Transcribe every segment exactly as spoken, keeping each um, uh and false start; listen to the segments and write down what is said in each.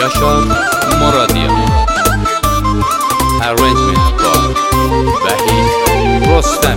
Yaşar Moradiyan. Arrangement var Vahid Rostem.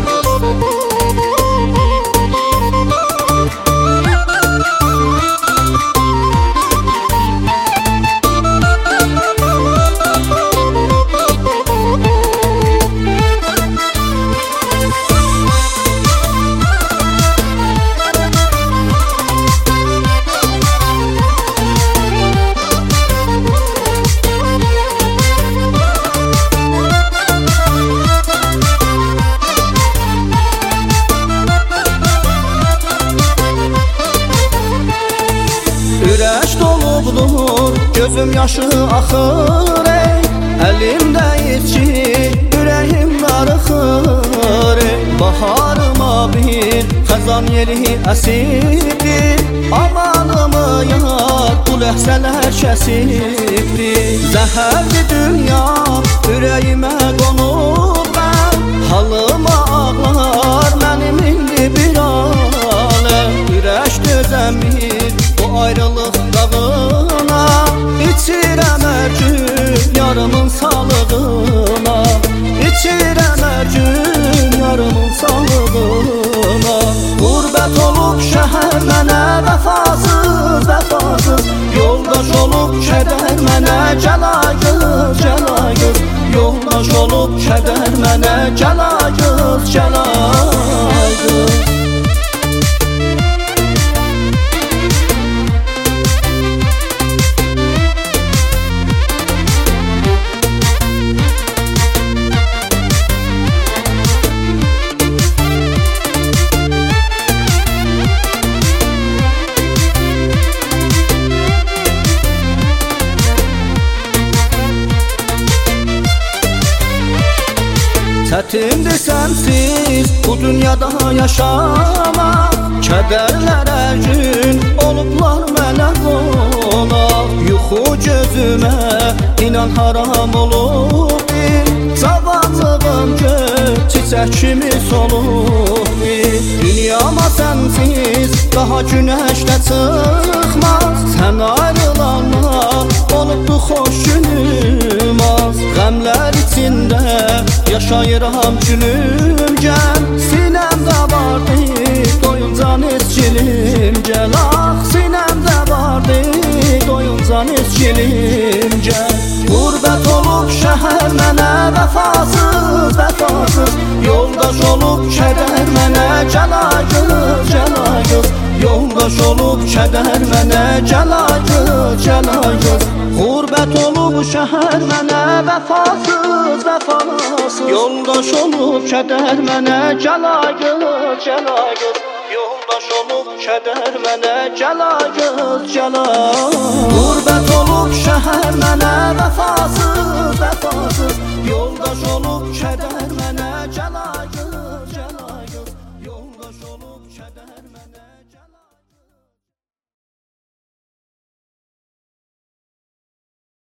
Ürək dolubdur, gözüm yaşı axır ey. Əlimdə içki, ürəyim darıxır ey. Baharıma bir xəzan yeli əsibdir. Amanımı yar, bu ləhzələr kəsibdir. Zəhərli dünya ürəyimə qonub mən. Halıma ağlar mənim indi bir aləm. Ürək dözəmir bu ayrılıq dağına. İçirəm hər gün yarımın sağlığına. İçirəm hər gün yarımın sağlığına. Qurbət olub şəhər mənə vəfasız, vəfasız. Yoldaş olub kədər mənə cəlayız, cəlayız. Yoldaş olub kədər mənə cəlayız, cəlayız. Çətindir sənsiz bu dünyada yaşamaq. Kədərlər hər gün olublar mənə qonaq. Yuxu gözümə inan haram olub bir. Zavallığım göz çiçək kimi solub bir. Dünyama sənsiz daha günəş də çıxmaz. Sən ayrılanlar olubdu xoş günüm az. Qəmlər içində yaşayıram günümcən. Sinəmdə vardı doyuncan eskilimcən. Ah, sinəmdə vardı doyuncan eskilimcən. Qurbət olub şəhər mənə vəfasız, vəfasız. Yoldaş olub kədər mənə cəlayız, cəlayız. Yoldaş olub kədər mənə cəlayız, cəlayız. Qurbət olub şəhər mənə vəfasız, vəfasız. Yoldaş olub kədər mənə cəlayız, cəlayız. Yoldaş olub kədər mənə cəlayız, cəlayız. Qurbət olub şəhər mənə vəfasız, vəfasız.